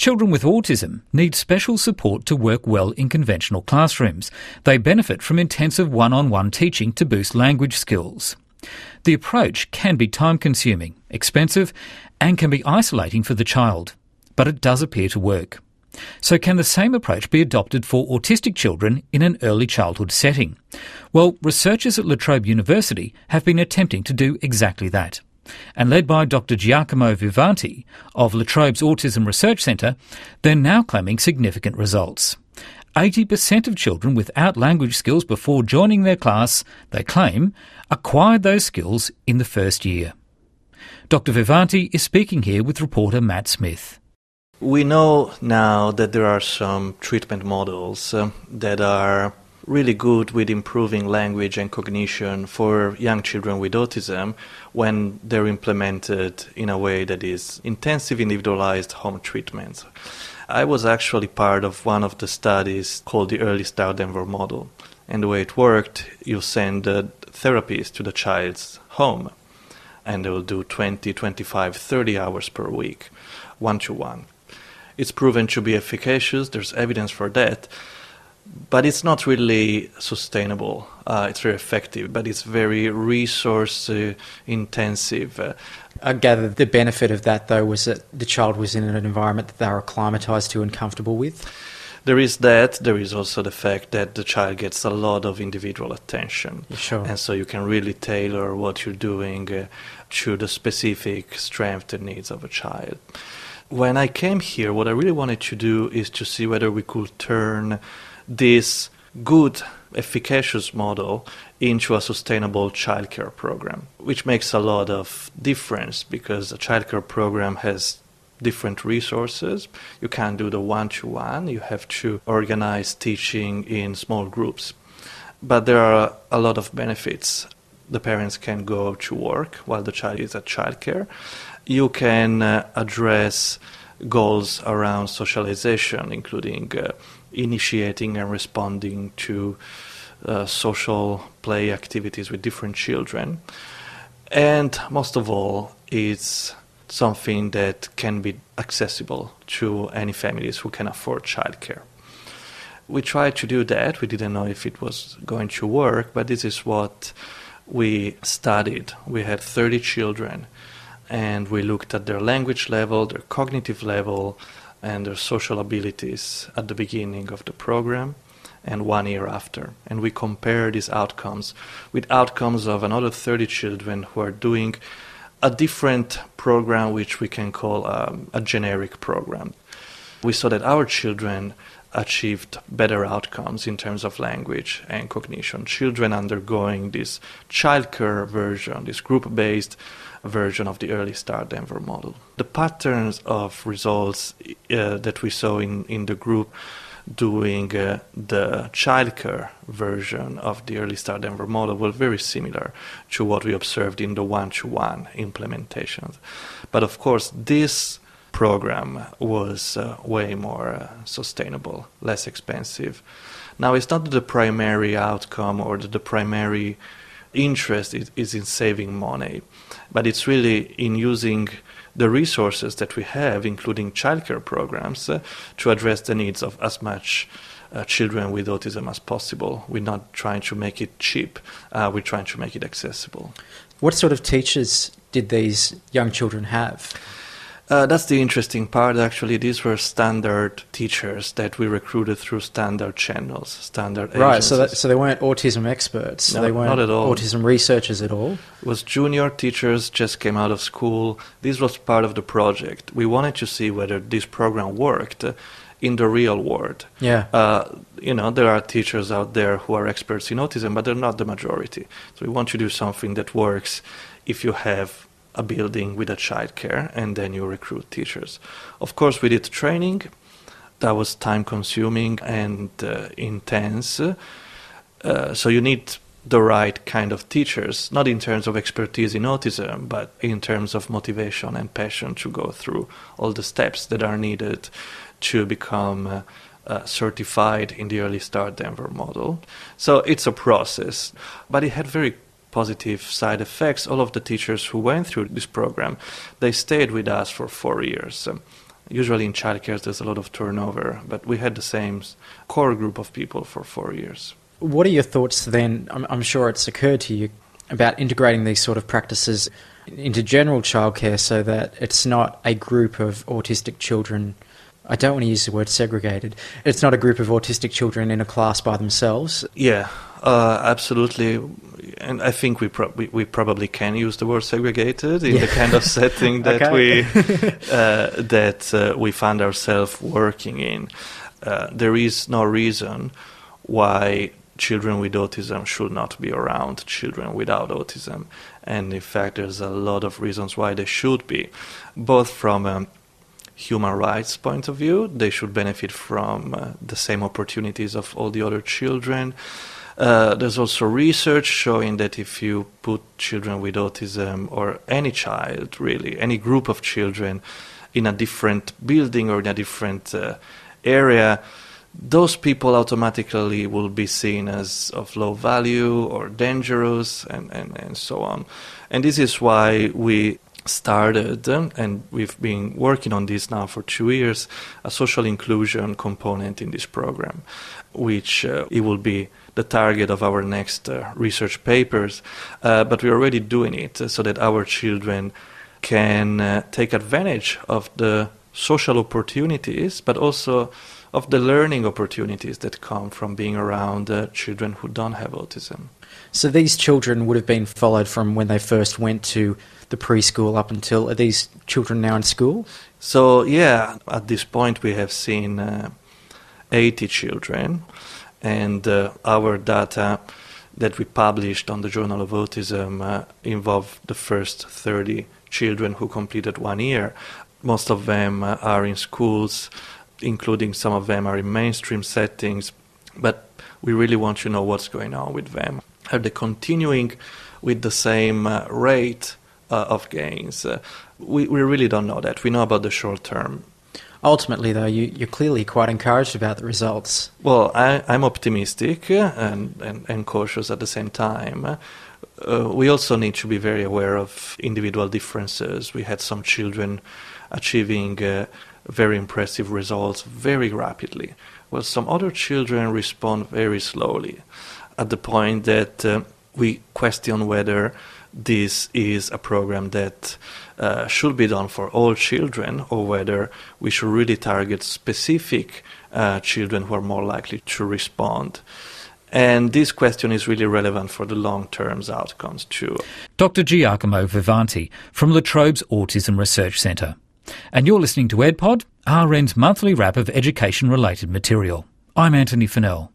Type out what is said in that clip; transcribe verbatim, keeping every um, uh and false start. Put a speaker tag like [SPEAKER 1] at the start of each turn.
[SPEAKER 1] Children with autism need special support to work well in conventional classrooms. They benefit from intensive one-on-one teaching to boost language skills. The approach can be time-consuming, expensive, and can be isolating for the child, but it does appear to work. So can the same approach be adopted for autistic children in an early childhood setting? Well, researchers at La Trobe University have been attempting to do exactly that. And led by Doctor Giacomo Vivanti of La Trobe's Autism Research Centre, they're now claiming significant results. eighty percent of children without language skills before joining their class, they claim, acquired those skills in the first year. Doctor Vivanti is speaking here with reporter Matt Smith.
[SPEAKER 2] We know now that there are some treatment models uh, that are really good with improving language and cognition for young children with autism when they're implemented in a way that is intensive, individualized home treatments. I was actually part of one of the studies called the Early Start Denver model. And the way it worked, you send a therapist to the child's home, and they will do twenty, twenty-five, thirty hours per week, one-to-one. It's proven to be efficacious, there's evidence for that, but it's not really sustainable. Uh, it's very effective, but it's very resource uh, intensive. Uh,
[SPEAKER 3] I gather the benefit of that, though, was that the child was in an environment that they were acclimatised to and comfortable with?
[SPEAKER 2] There is that. There is also the fact that the child gets a lot of individual attention.
[SPEAKER 3] Sure.
[SPEAKER 2] And so you can really tailor what you're doing uh, to the specific strengths and needs of a child. When I came here, what I really wanted to do is to see whether we could turn this good, efficacious model into a sustainable childcare program, which makes a lot of difference because a childcare program has different resources. You can't do the one-to-one. You have to organize teaching in small groups. But there are a lot of benefits. The parents can go to work while the child is at childcare. You can uh, address goals around socialization, including uh, initiating and responding to uh, social play activities with different children. And most of all, it's something that can be accessible to any families who can afford childcare. We tried to do that. We didn't know if it was going to work, but this is what we studied. We had thirty children, and we looked at their language level, their cognitive level, and their social abilities at the beginning of the program and one year after. And we compared these outcomes with outcomes of another thirty children who are doing a different program, which we can call um, a generic program. We saw that our children achieved better outcomes in terms of language and cognition. Children undergoing this childcare version, this group-based version of the Early Start Denver model. The patterns of results uh, that we saw in, in the group doing uh, the childcare version of the Early Start Denver model were very similar to what we observed in the one-to-one implementations. But of course, this program was uh, way more uh, sustainable, less expensive. Now, it's not that the primary outcome or that the primary interest is, is in saving money, but it's really in using the resources that we have, including childcare programs, uh, to address the needs of as much uh, children with autism as possible. We're not trying to make it cheap, uh, we're trying to make it accessible.
[SPEAKER 3] What sort of teachers did these young children have?
[SPEAKER 2] Uh, that's the interesting part, actually. These were standard teachers that we recruited through standard channels, standard agencies.
[SPEAKER 3] Right, so that, so they weren't autism experts?
[SPEAKER 2] No,
[SPEAKER 3] they weren't
[SPEAKER 2] not at all.
[SPEAKER 3] Autism researchers at all?
[SPEAKER 2] It was junior teachers, just came out of school. This was part of the project. We wanted to see whether this program worked in the real world.
[SPEAKER 3] Yeah.
[SPEAKER 2] Uh, you know, there are teachers out there who are experts in autism, but they're not the majority. So we want to do something that works if you have a building with a childcare, and then you recruit teachers. Of course, we did training. That was time-consuming and uh, intense. Uh, so you need the right kind of teachers, not in terms of expertise in autism, but in terms of motivation and passion to go through all the steps that are needed to become uh, uh, certified in the Early Start Denver model. So it's a process, but it had very positive side effects. All of the teachers who went through this program, they stayed with us for four years. Usually in childcare there's a lot of turnover, but we had the same core group of people for four years.
[SPEAKER 3] What are your thoughts then, I'm, I'm sure it's occurred to you, about integrating these sort of practices into general childcare so that it's not a group of autistic children, I don't want to use the word segregated, it's not a group of autistic children in a class by themselves?
[SPEAKER 2] Yeah, uh, absolutely. And I think we, pro- we we probably can use the word segregated in yeah. the kind of setting that
[SPEAKER 3] okay.
[SPEAKER 2] we uh, that uh, we find ourselves working in. Uh, there is no reason why children with autism should not be around children without autism. And in fact, there's a lot of reasons why they should be, both from a human rights point of view. They should benefit from uh, the same opportunities of all the other children. Uh, there's also research showing that if you put children with autism, or any child really, any group of children, in a different building or in a different uh, area, those people automatically will be seen as of low value or dangerous, and, and, and so on. And this is why we started, um, and we've been working on this now for two years, a social inclusion component in this program, which uh, it will be the target of our next uh, research papers. Uh, but we're already doing it uh, so that our children can uh, take advantage of the social opportunities, but also of the learning opportunities that come from being around uh, children who don't have autism.
[SPEAKER 3] So these children would have been followed from when they first went to the preschool up until, are these children now in school?
[SPEAKER 2] So yeah, at this point we have seen uh, eighty children, and uh, our data that we published on the Journal of Autism uh, involved the first thirty children who completed one year. Most of them uh, are in schools, including some of them are in mainstream settings, but we really want to know what's going on with them. Are they continuing with the same uh, rate uh, of gains? Uh, we, we really don't know that. We know about the short term.
[SPEAKER 3] Ultimately, though, you, you're clearly quite encouraged about the results.
[SPEAKER 2] Well, I, I'm optimistic uh, and, and, and cautious at the same time. Uh, we also need to be very aware of individual differences. We had some children achieving uh, very impressive results very rapidly, while some other children respond very slowly, at the point that uh, we question whether this is a program that uh, should be done for all children, or whether we should really target specific uh, children who are more likely to respond. And this question is really relevant for the long-term outcomes too.
[SPEAKER 1] Doctor Giacomo Vivanti from La Trobe's Autism Research Centre. And you're listening to EdPod, R N's monthly wrap of education-related material. I'm Anthony Fennell.